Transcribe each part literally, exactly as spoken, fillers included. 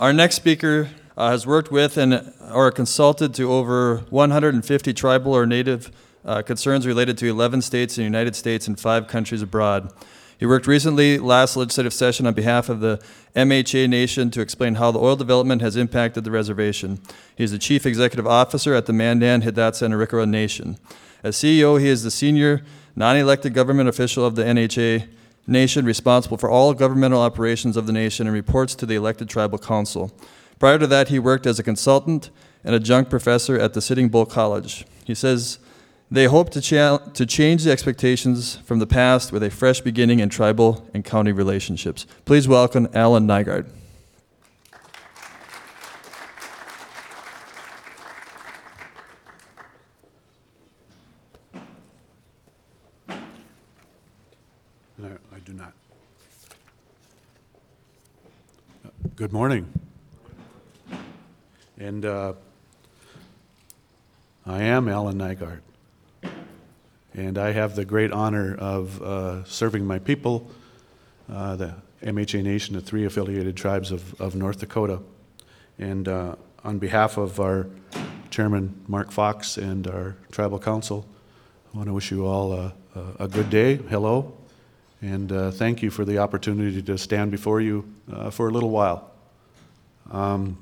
Our next speaker uh, has worked with and or consulted to over one hundred fifty tribal or native uh, concerns related to eleven states in the United States and five countries abroad. He worked recently, last legislative session, on behalf of the M H A Nation to explain how the oil development has impacted the reservation. He is the Chief Executive Officer at the Mandan, Hidatsa, and Arikara Nation. As C E O, he is the senior non-elected government official of the N H A Nation, responsible for all governmental operations of the nation, and reports to the elected tribal council. Prior to that, he worked as a consultant and adjunct professor at the Sitting Bull College. He says they hope to, cha- to change the expectations from the past with a fresh beginning in tribal and county relationships. Please welcome Alan Nygaard. I do not. Good morning. And uh, I am Alan Nygaard. And I have the great honor of uh, serving my people, uh, the M H A Nation, the three affiliated tribes of, of North Dakota. And uh, on behalf of our chairman, Mark Fox, and our tribal council, I want to wish you all a, a, a good day. Hello. And uh, thank you for the opportunity to stand before you uh, for a little while. Um,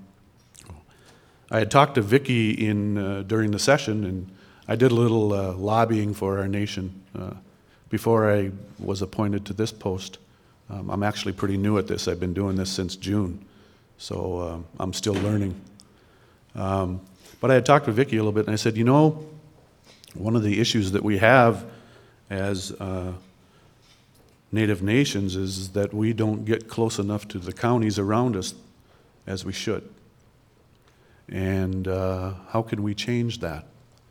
I had talked to Vicki in uh, during the session, and I did a little uh, lobbying for our nation uh, before I was appointed to this post. Um, I'm actually pretty new at this. I've been doing this since June, so um, I'm still learning. Um, but I had talked to Vicki a little bit, and I said, you know, one of the issues that we have as uh, Native nations is that we don't get close enough to the counties around us as we should. And uh, how can we change that?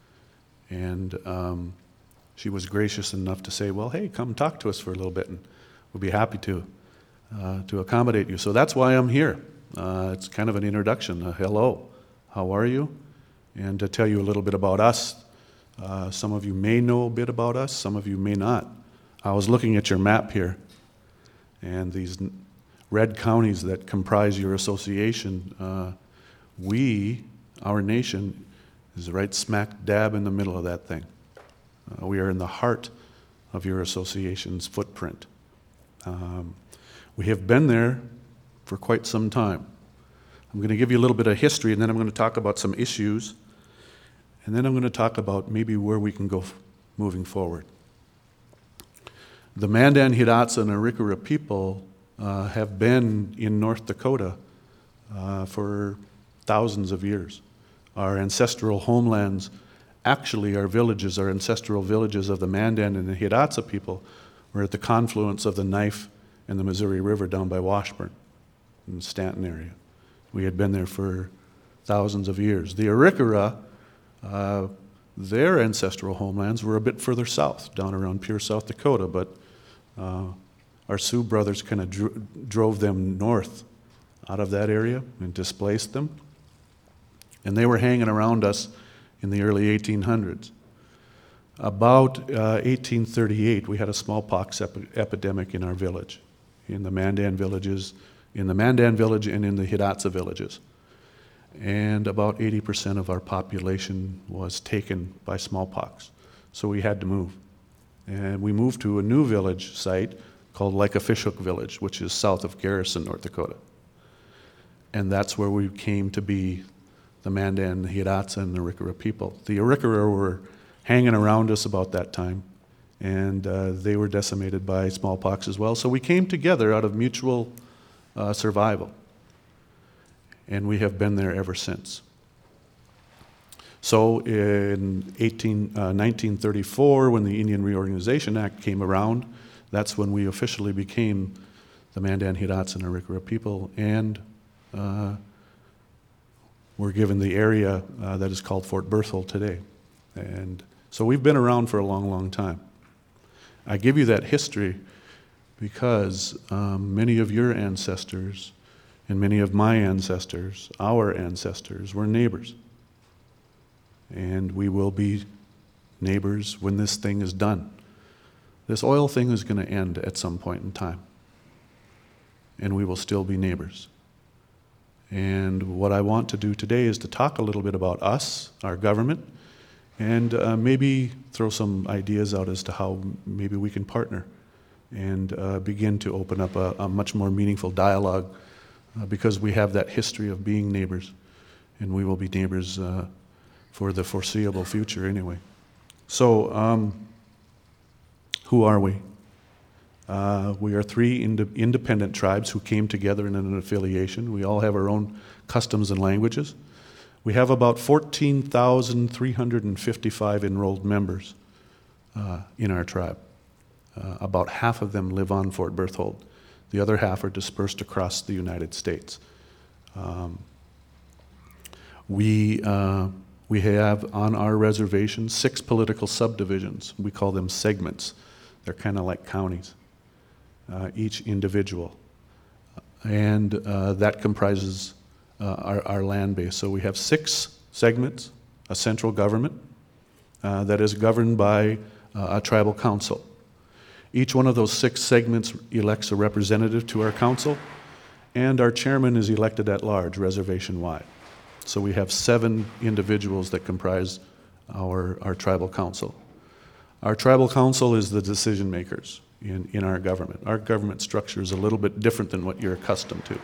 And um, she was gracious enough to say, well, hey, come talk to us for a little bit, and we'll be happy to, uh, to accommodate you. So that's why I'm here. Uh, it's kind of an introduction. Uh, hello, how are you? And to tell you a little bit about us. Uh, some of you may know a bit about us, some of you may not. I was looking at your map here, and these red counties that comprise your association, uh, we, our nation, is right smack dab in the middle of that thing. Uh, we are in the heart of your association's footprint. Um, we have been there for quite some time. I'm going to give you a little bit of history, and then I'm going to talk about some issues, and then I'm going to talk about maybe where we can go f- moving forward. The Mandan, Hidatsa, and Arikara people uh, have been in North Dakota uh, for thousands of years. Our ancestral homelands, actually our villages, our ancestral villages of the Mandan and the Hidatsa people were at the confluence of the Knife and the Missouri River down by Washburn in the Stanton area. We had been there for thousands of years. The Arikara, uh, their ancestral homelands were a bit further south, down around Pierre, South Dakota, but Uh, our Sioux brothers kind of dro- drove them north out of that area and displaced them. And they were hanging around us in the early eighteen hundreds. About uh, eighteen thirty-eight, we had a smallpox epi- epidemic in our village, in the Mandan villages, in the Mandan village and in the Hidatsa villages. And about eighty percent of our population was taken by smallpox. So we had to move. And we moved to a new village site called Lycofishhook Village, which is south of Garrison, North Dakota. And that's where we came to be the Mandan, the Hidatsa, and the Arikara people. The Arikara were hanging around us about that time, and uh, they were decimated by smallpox as well. So we came together out of mutual uh, survival. And we have been there ever since. So in eighteen, uh, nineteen thirty-four, when the Indian Reorganization Act came around, that's when we officially became the Mandan, Hidatsa, and Arikara people, and uh, were given the area uh, that is called Fort Berthold today. And so we've been around for a long, long time. I give you that history because um, many of your ancestors and many of my ancestors, our ancestors, were neighbors. And we will be neighbors when this thing is done. This oil thing is going to end at some point in time. And we will still be neighbors. And what I want to do today is to talk a little bit about us, our government, and uh, maybe throw some ideas out as to how maybe we can partner and uh, begin to open up a, a much more meaningful dialogue uh, because we have that history of being neighbors, and we will be neighbors uh, for the foreseeable future anyway. So, um, who are we? Uh, we are three ind- independent tribes who came together in an affiliation. We all have our own customs and languages. We have about fourteen thousand three hundred fifty-five enrolled members uh, in our tribe. Uh, about half of them live on Fort Berthold. The other half are dispersed across the United States. Um, we, uh, we have on our reservation six political subdivisions. We call them segments. They're kind of like counties, uh, each individual. And uh, that comprises uh, our, our land base. So we have six segments, a central government uh, that is governed by uh, a tribal council. Each one of those six segments elects a representative to our council, and our chairman is elected at large, reservation-wide. So we have seven individuals that comprise our, our tribal council. Our tribal council is the decision makers in, in our government. Our government structure is a little bit different than what you're accustomed to.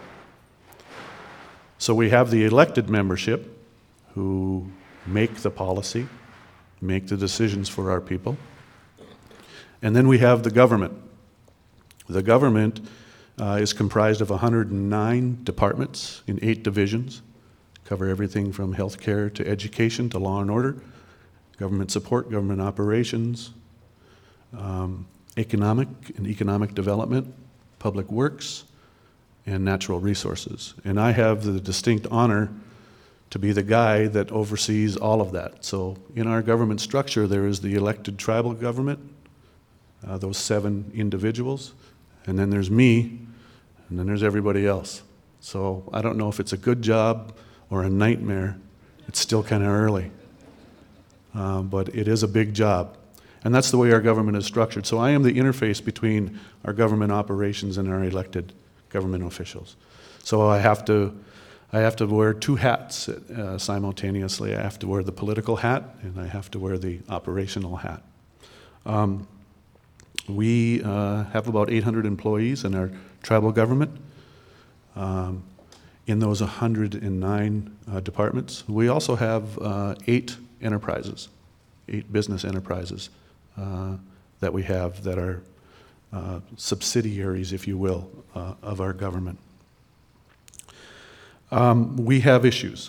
So we have the elected membership who make the policy, make the decisions for our people. And then we have the government. The government uh, is comprised of one hundred nine departments in eight divisions, cover everything from healthcare to education to law and order, government support, government operations, um, economic and economic development, public works, and natural resources. And I have the distinct honor to be the guy that oversees all of that. So in our government structure, there is the elected tribal government, uh, those seven individuals, and then there's me, and then there's everybody else. So I don't know if it's a good job or a nightmare. It's still kind of early. Uh, but it is a big job. And that's the way our government is structured. So I am the interface between our government operations and our elected government officials. So I have to, I have to wear two hats uh, simultaneously. I have to wear the political hat, and I have to wear the operational hat. Um, we uh, have about eight hundred employees in our tribal government. Um, in those one hundred nine uh, departments. We also have uh, eight enterprises, eight business enterprises uh, that we have that are uh, subsidiaries, if you will, uh, of our government. Um, we have issues.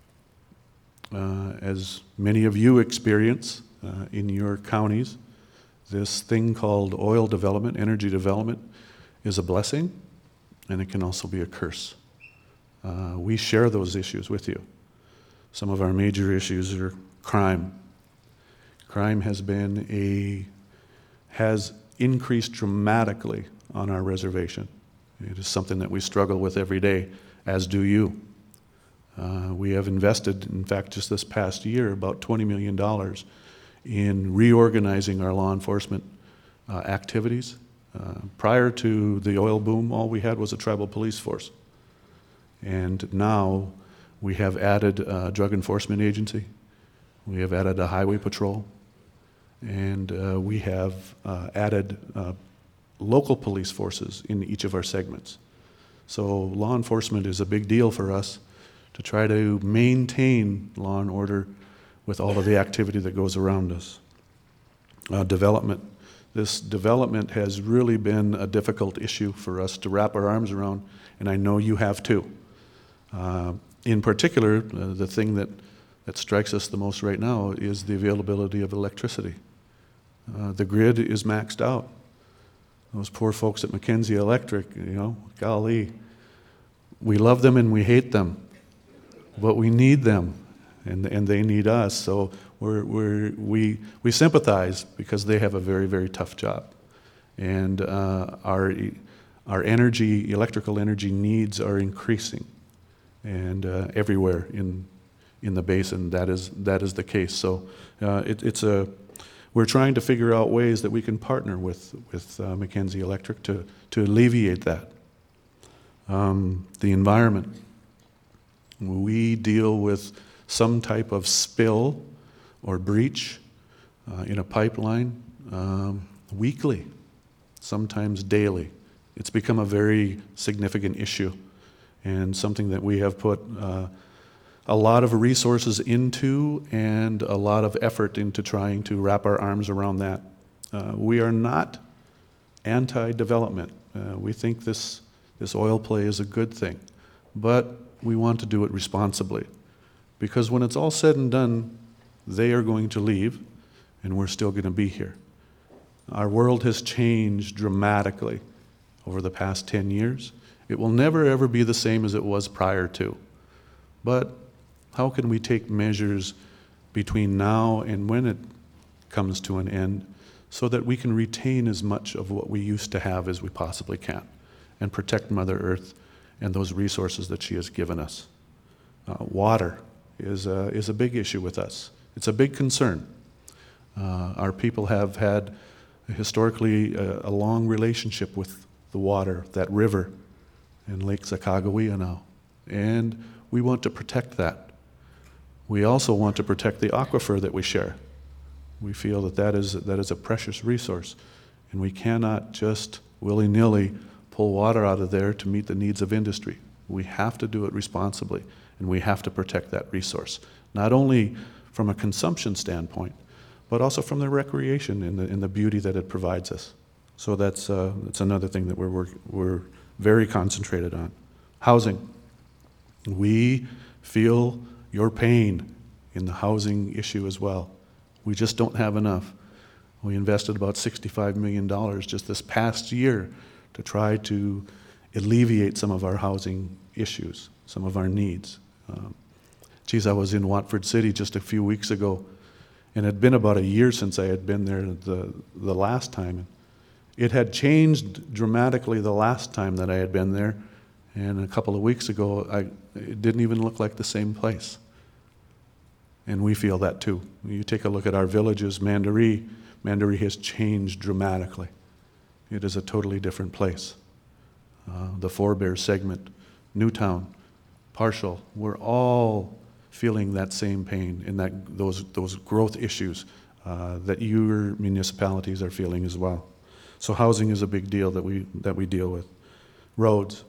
Uh, as many of you experience uh, in your counties, this thing called oil development, energy development, is a blessing, and it can also be a curse. Uh, we share those issues with you. Some of our major issues are crime. Crime has been a, has increased dramatically on our reservation. It is something that we struggle with every day, as do you. Uh, we have invested, in fact, just this past year, about twenty million dollars in reorganizing our law enforcement uh, activities. Uh, prior to the oil boom, all we had was a tribal police force. And now we have added a drug enforcement agency, we have added a highway patrol, and uh, we have uh, added uh, local police forces in each of our segments. So law enforcement is a big deal for us to try to maintain law and order with all of the activity that goes around us. Uh, development. This development has really been a difficult issue for us to wrap our arms around, and I know you have too. Uh, in particular, uh, the thing that, that strikes us the most right now is the availability of electricity. Uh, the grid is maxed out. Those poor folks at Mackenzie Electric, you know, golly, we love them and we hate them, but we need them, and, and they need us. So we're, we're, we, we sympathize because they have a very, very tough job. And uh, our, our energy, electrical energy needs are increasing. And uh, everywhere in in the basin, that is that is the case. So uh, it, it's a we're trying to figure out ways that we can partner with with uh, Mackenzie Electric to to alleviate that. Um, the environment. We deal with some type of spill or breach uh, in a pipeline um, weekly, sometimes daily. It's become a very significant issue and something that we have put uh, a lot of resources into and a lot of effort into trying to wrap our arms around that. Uh, we are not anti-development. Uh, we think this, this oil play is a good thing, but we want to do it responsibly, because when it's all said and done, they are going to leave and we're still going to be here. Our world has changed dramatically over the past ten years. It will never ever be the same as it was prior to. But how can we take measures between now and when it comes to an end so that we can retain as much of what we used to have as we possibly can and protect Mother Earth and those resources that she has given us? Uh, water is a, is a big issue with us. It's a big concern. Uh, our people have had historically a, a long relationship with the water, that river in Lake Sacagawea now, and we want to protect that. We also want to protect the aquifer that we share. We feel that that is, that is a precious resource, and we cannot just willy-nilly pull water out of there to meet the needs of industry. We have to do it responsibly, and we have to protect that resource, not only from a consumption standpoint, but also from the recreation and the, and the beauty that it provides us. So that's, uh, that's another thing that we're, work, we're very concentrated on. Housing. We feel your pain in the housing issue as well. We just don't have enough. We invested about sixty-five million dollars just this past year to try to alleviate some of our housing issues, some of our needs. Um, geez, I was in Watford City just a few weeks ago, and it had been about a year since I had been there the, the last time. It had changed dramatically the last time that I had been there, and a couple of weeks ago, I, it didn't even look like the same place. And we feel that too. You take a look at our villages, Mandaree, Mandaree has changed dramatically. It is a totally different place. Uh, the Forebear segment, Newtown, Partial, we're all feeling that same pain and that those those growth issues uh, that your municipalities are feeling as well. So housing is a big deal that we that we deal with. Roads.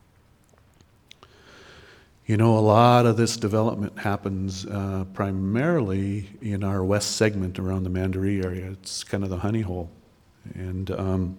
You know, a lot of this development happens uh, primarily in our west segment around the Mandaree area. It's kind of the honey hole. And um,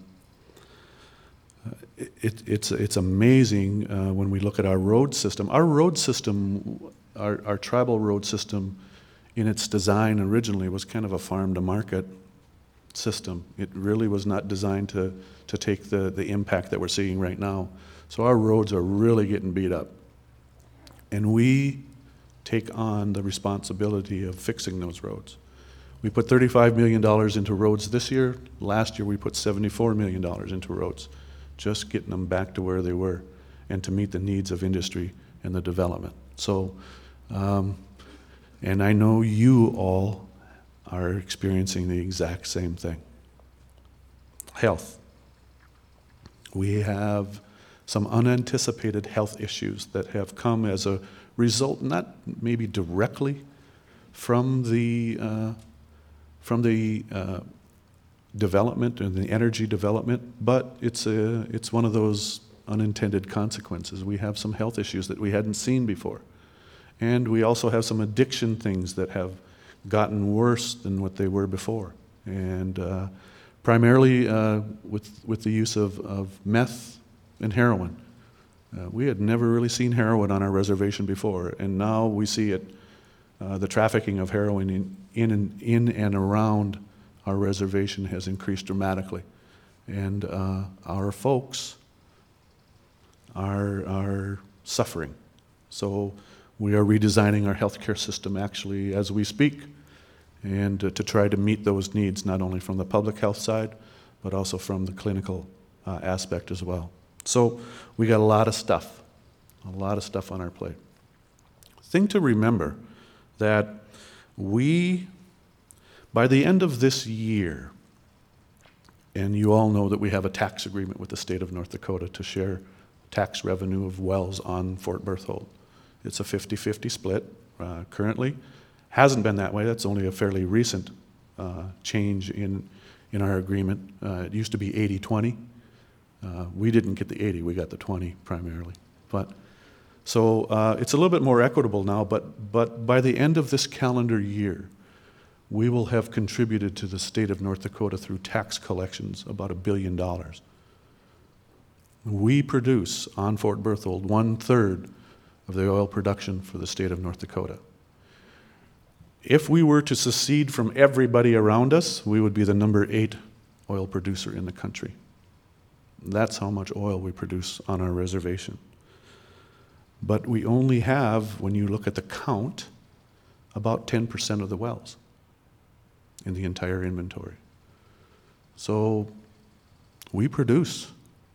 it, it's, it's amazing uh, when we look at our road system. Our road system, our, our tribal road system, in its design originally was kind of a farm-to-market system. It really was not designed to, to take the, the impact that we're seeing right now. So our roads are really getting beat up. And we take on the responsibility of fixing those roads. We put thirty-five million dollars into roads this year. Last year we put seventy-four million dollars into roads, just getting them back to where they were and to meet the needs of industry and the development. So, um, and I know you all are experiencing the exact same thing. Health. We have some unanticipated health issues that have come as a result, not maybe directly from the uh, from the uh, development and the energy development, but it's a it's one of those unintended consequences. We have some health issues that we hadn't seen before, and we also have some addiction things that have gotten worse than what they were before, and uh, primarily uh, with with the use of, of meth and heroin. Uh, we had never really seen heroin on our reservation before, and now we see it, uh, the trafficking of heroin in, in, and, in and around our reservation has increased dramatically. And uh, our folks are, are suffering. So we are redesigning our healthcare system actually as we speak, and uh, to try to meet those needs, not only from the public health side, but also from the clinical uh, aspect as well. So we got a lot of stuff, a lot of stuff on our plate. Thing to remember that we, by the end of this year, and you all know that we have a tax agreement with the state of North Dakota to share tax revenue of wells on Fort Berthold. It's a fifty-fifty split uh, currently. Hasn't been that way. That's only a fairly recent uh, change in, in our agreement. Uh, it used to be eighty twenty. Uh, we didn't get the eighty, we got the twenty primarily. But so uh, it's a little bit more equitable now, but, but by the end of this calendar year, we will have contributed to the state of North Dakota through tax collections about a billion dollars. We produce on Fort Berthold one-third of the oil production for the state of North Dakota. If we were to secede from everybody around us, we would be the number eight oil producer in the country. That's how much oil we produce on our reservation. But we only have, when you look at the count, about ten percent of the wells in the entire inventory. So we produce.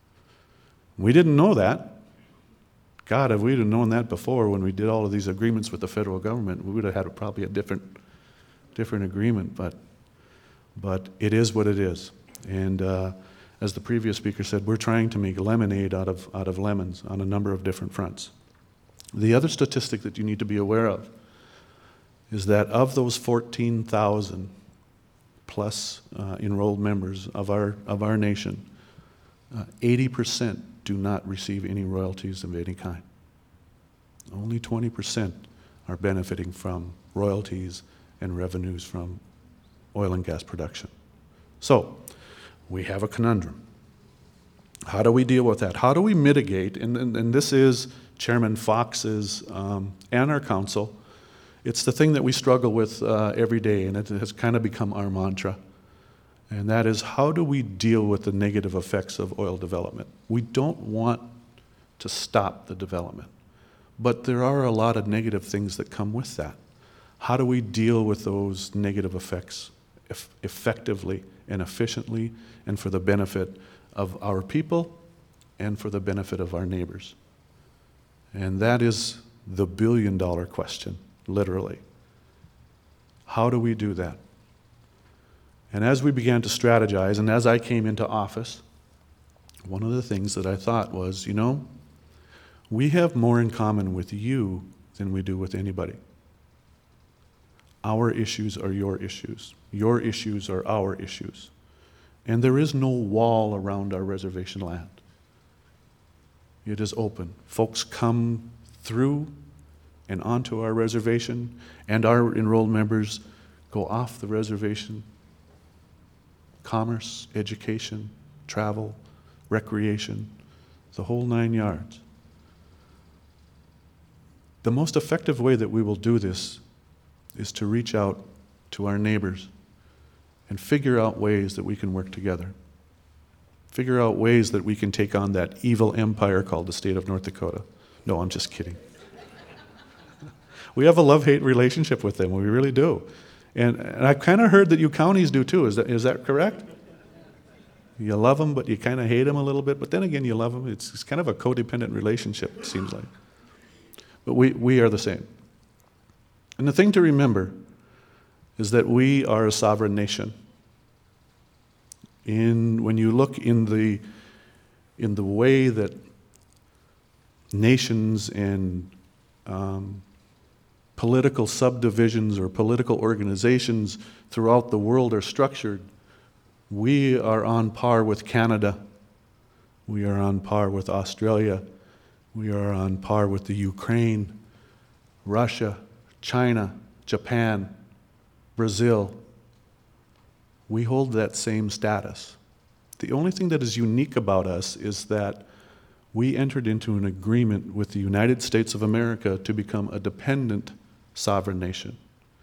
We didn't know that. God, if we'd have known that before when we did all of these agreements with the federal government, we would have had a, probably a different, different agreement. But, but it is what it is. And uh, as the previous speaker said, we're trying to make lemonade out of, out of lemons on a number of different fronts. The other statistic that you need to be aware of is that of those fourteen thousand plus uh, enrolled members of our, of our nation, uh, eighty percent do not receive any royalties of any kind. Only twenty percent are benefiting from royalties and revenues from oil and gas production. So, we have a conundrum. How do we deal with that? How do we mitigate, and, and, and this is Chairman Fox's um, and our council, it's the thing that we struggle with uh, every day, and it has kind of become our mantra. And that is, how do we deal with the negative effects of oil development? We don't want to stop the development, but there are a lot of negative things that come with that. How do we deal with those negative effects eff- effectively and efficiently and for the benefit of our people and for the benefit of our neighbors? And that is the billion dollar question, literally. How do we do that? And as we began to strategize, and as I came into office, one of the things that I thought was, you know, we have more in common with you than we do with anybody. Our issues are your issues. Your issues are our issues. And there is no wall around our reservation land. It is open. Folks come through and onto our reservation, and our enrolled members go off the reservation. Commerce, education, travel, recreation, the whole nine yards. The most effective way that we will do this is to reach out to our neighbors and figure out ways that we can work together. Figure out ways that we can take on that evil empire called the state of North Dakota. No, I'm just kidding. We have a love-hate relationship with them, we really do. And, and I've kind of heard that you counties do too. Is that, is that correct? You love them, but you kind of hate them a little bit. But then again, you love them. It's, it's kind of a codependent relationship, it seems like. But we, we are the same. And the thing to remember is that we are a sovereign nation. In, when you look in the, in the way that nations and um, political subdivisions or political organizations throughout the world are structured, we are on par with Canada. We are on par with Australia. We are on par with the Ukraine, Russia, China, Japan, Brazil. We hold that same status. The only thing that is unique about us is that we entered into an agreement with the United States of America to become a dependent sovereign nation.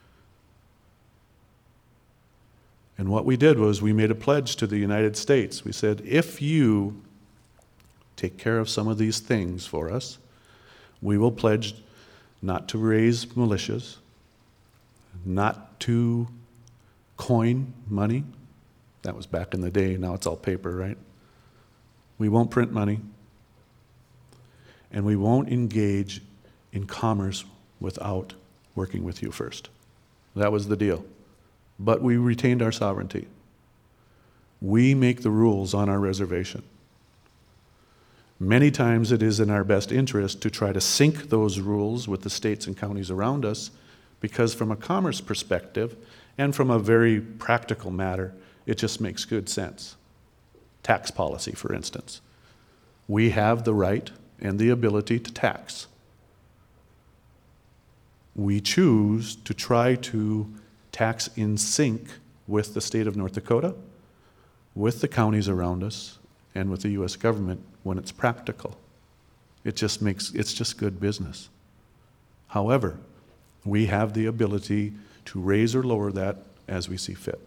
And what we did was we made a pledge to the United States. We said, if you take care of some of these things for us, we will pledge not to raise militias, not to coin money. That was back in the day. Now it's all paper, right? We won't print money. And we won't engage in commerce without working with you first. That was the deal. But we retained our sovereignty. We make the rules on our reservation. Many times it is in our best interest to try to sync those rules with the states and counties around us, because from a commerce perspective and from a very practical matter, it just makes good sense. Tax policy, for instance. We have the right and the ability to tax. We choose to try to tax in sync with the state of North Dakota, with the counties around us, and with the U S government when it's practical. It just makes, it's just good business. However, we have the ability to raise or lower that as we see fit.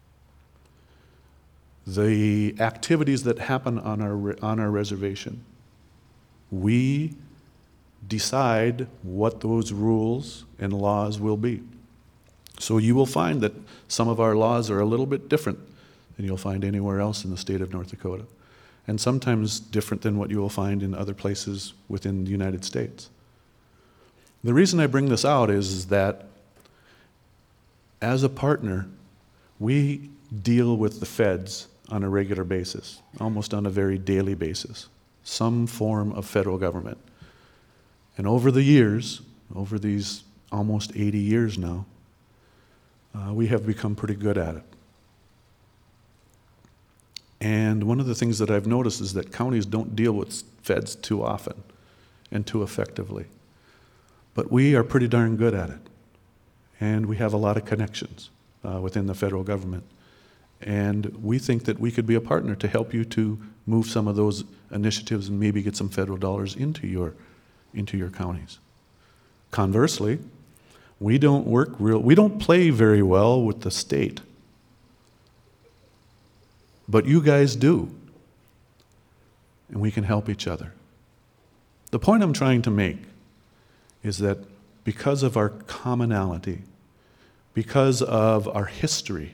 The activities that happen on our, on our reservation, we decide what those rules and laws will be. So you will find that some of our laws are a little bit different than you'll find anywhere else in the state of North Dakota, and sometimes different than what you will find in other places within the United States. The reason I bring this out is, is that as a partner, we deal with the feds on a regular basis, almost on a very daily basis, some form of federal government. And over the years, over these almost eighty years now, uh, we have become pretty good at it. And one of the things that I've noticed is that counties don't deal with feds too often and too effectively. But we are pretty darn good at it. And we have a lot of connections uh, within the federal government. And we think that we could be a partner to help you to move some of those initiatives and maybe get some federal dollars into your, into your counties. Conversely, we don't work real, we don't play very well with the state. But you guys do. And we can help each other. The point I'm trying to make is that because of our commonality, because of our history,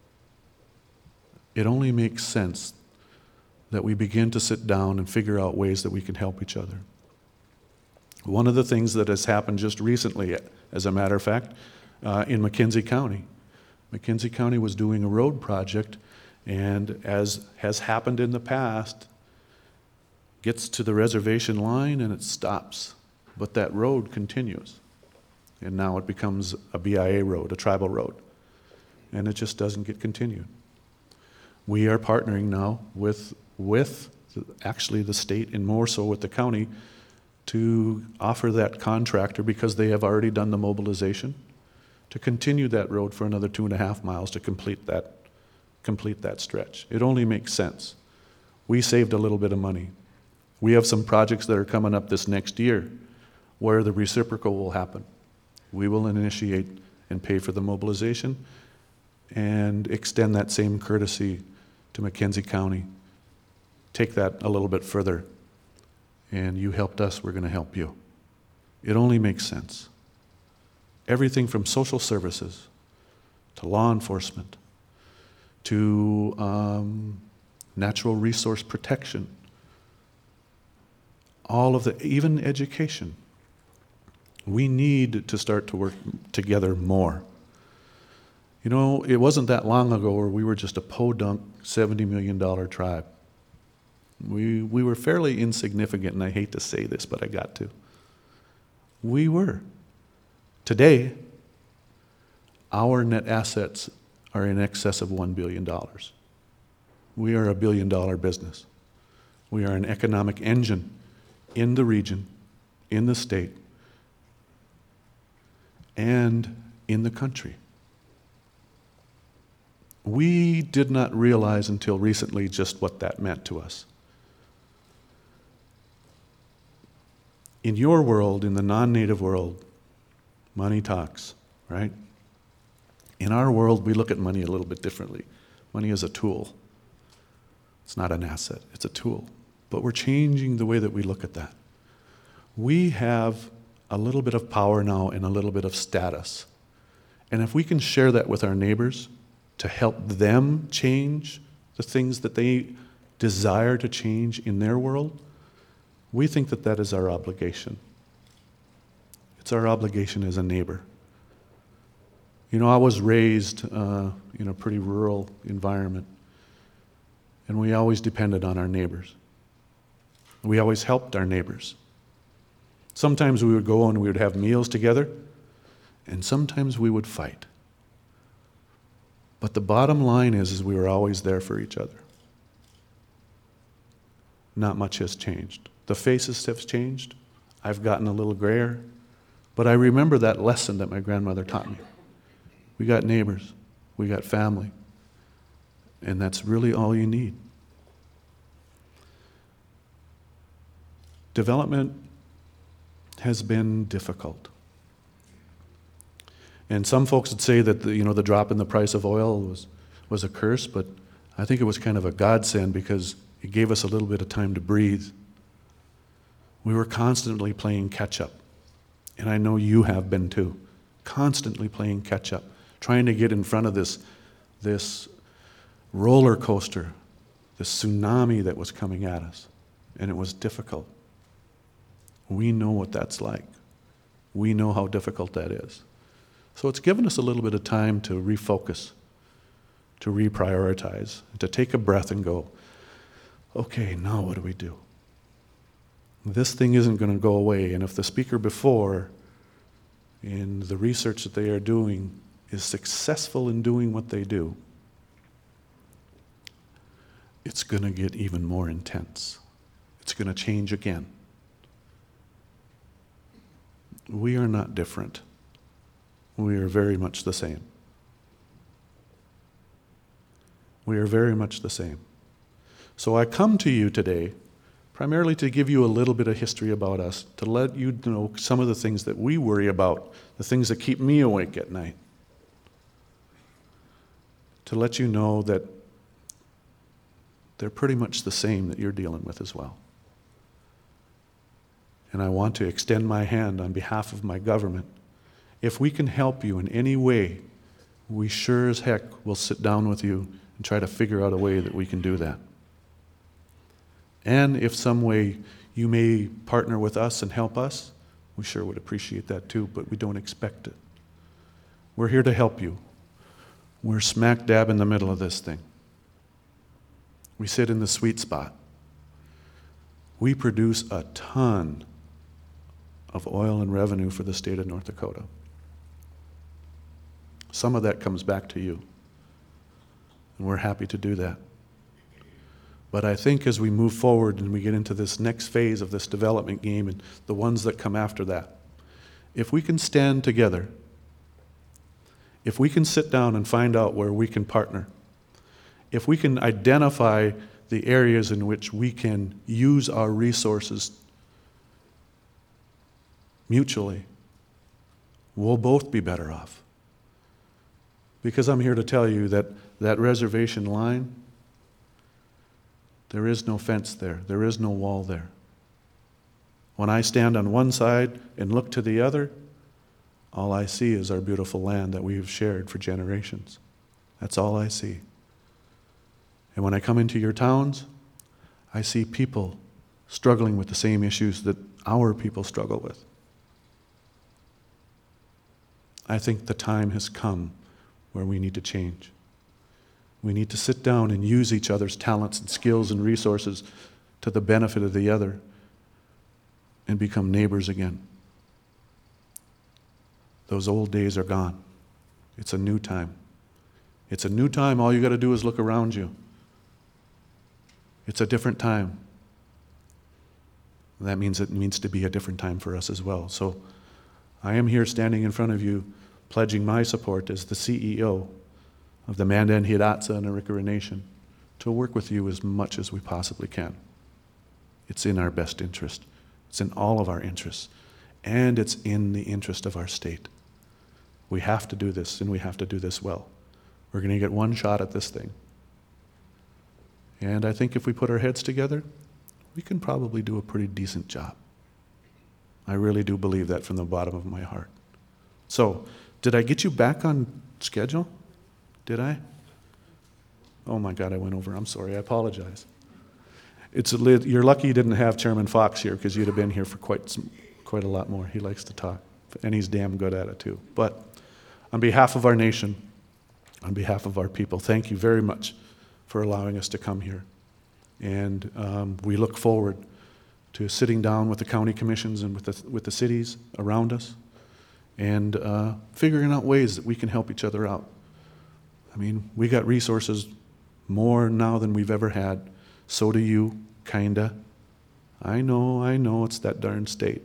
it only makes sense that we begin to sit down and figure out ways that we can help each other. One of the things that has happened just recently, as a matter of fact, uh, in McKenzie County. McKenzie County was doing a road project, and as has happened in the past, gets to the reservation line and it stops. But that road continues. And now it becomes a B I A road, a tribal road. And it just doesn't get continued. We are partnering now with, with the, actually the state, and more so with the county, to offer that contractor, because they have already done the mobilization, to continue that road for another two and a half miles to complete that, complete that stretch. It only makes sense. We saved a little bit of money. We have some projects that are coming up this next year where the reciprocal will happen. We will initiate and pay for the mobilization and extend that same courtesy to McKenzie County. Take that a little bit further. And you helped us, we're going to help you. It only makes sense. Everything from social services to law enforcement to um, natural resource protection, all of the, even education. We need to start to work together more. You know, it wasn't that long ago where we were just a podunk seventy million dollars tribe. We, we were fairly insignificant, and I hate to say this, but I got to. We were. Today, our net assets are in excess of one billion dollars. We are a billion dollar business. We are an economic engine in the region, in the state, and in the country. We did not realize until recently just what that meant to us. In your world, in the non-native world, money talks, right? In our world, we look at money a little bit differently. Money is a tool. It's not an asset, it's a tool. But we're changing the way that we look at that. We have a little bit of power now and a little bit of status. And if we can share that with our neighbors to help them change the things that they desire to change in their world, we think that that is our obligation. It's our obligation as a neighbor. You know, I was raised uh, in a pretty rural environment, and we always depended on our neighbors. We always helped our neighbors. Sometimes we would go and we would have meals together, and sometimes we would fight. But the bottom line is, is we were always there for each other. Not much has changed. The faces have changed. I've gotten a little grayer. But I remember that lesson that my grandmother taught me. We got neighbors. We got family. And that's really all you need. Development has been difficult. And some folks would say that the, you know, the drop in the price of oil was, was a curse, but I think it was kind of a godsend because it gave us a little bit of time to breathe. We were constantly playing catch up. And I know you have been too. Constantly playing catch up, trying to get in front of this, this roller coaster, this tsunami that was coming at us. And it was difficult. We know what that's like. We know how difficult that is. So it's given us a little bit of time to refocus, to reprioritize, to take a breath and go, okay, now what do we do? This thing isn't going to go away. And if the speaker before, in the research that they are doing, is successful in doing what they do, it's going to get even more intense. It's going to change again. We are not different. We are very much the same. We are very much the same. So I come to you today primarily to give you a little bit of history about us, to let you know some of the things that we worry about, the things that keep me awake at night. To let you know that they're pretty much the same that you're dealing with as well. And I want to extend my hand on behalf of my government. If we can help you in any way, we sure as heck will sit down with you and try to figure out a way that we can do that. And if some way you may partner with us and help us, we sure would appreciate that too, but we don't expect it. We're here to help you. We're smack dab in the middle of this thing. We sit in the sweet spot. We produce a ton of oil and revenue for the state of North Dakota. Some of that comes back to you, and we're happy to do that. But I think as we move forward and we get into this next phase of this development game and the ones that come after that, if we can stand together, if we can sit down and find out where we can partner, if we can identify the areas in which we can use our resources mutually, we'll both be better off. Because I'm here to tell you that that reservation line, there is no fence there. There is no wall there. When I stand on one side and look to the other, all I see is our beautiful land that we have shared for generations. That's all I see. And when I come into your towns, I see people struggling with the same issues that our people struggle with. I think the time has come where we need to change. We need to sit down and use each other's talents and skills and resources to the benefit of the other and become neighbors again. Those old days are gone. It's a new time. It's a new time. All you got to do is look around you. It's a different time. That means it needs to be a different time for us as well. So I am here standing in front of you, pledging my support as the C E O of the Mandan, Hidatsa, and Arikara Nation to work with you as much as we possibly can. It's in our best interest. It's in all of our interests. And it's in the interest of our state. We have to do this, and we have to do this well. We're going to get one shot at this thing. And I think if we put our heads together, we can probably do a pretty decent job. I really do believe that from the bottom of my heart. So, did I get you back on schedule? Did I? Oh my God, I went over. I'm sorry. I apologize. It's a, you're lucky you didn't have Chairman Fox here because you'd have been here for quite some, quite a lot more. He likes to talk, and he's damn good at it too. But on behalf of our nation, on behalf of our people, thank you very much for allowing us to come here. And um, we look forward to sitting down with the county commissions and with the, with the cities around us and uh, figuring out ways that we can help each other out. I mean, we got resources more now than we've ever had. So do you, kinda. I know, I know, it's that darn state.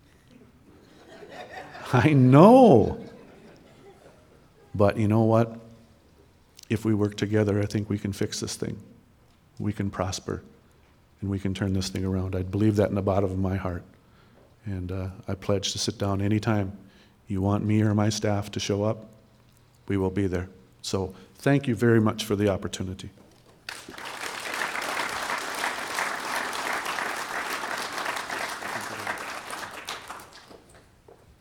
I know. But you know what? If we work together, I think we can fix this thing. We can prosper, and we can turn this thing around. I believe that in the bottom of my heart. And uh, I pledge to sit down anytime you want me or my staff to show up, we will be there. So thank you very much for the opportunity.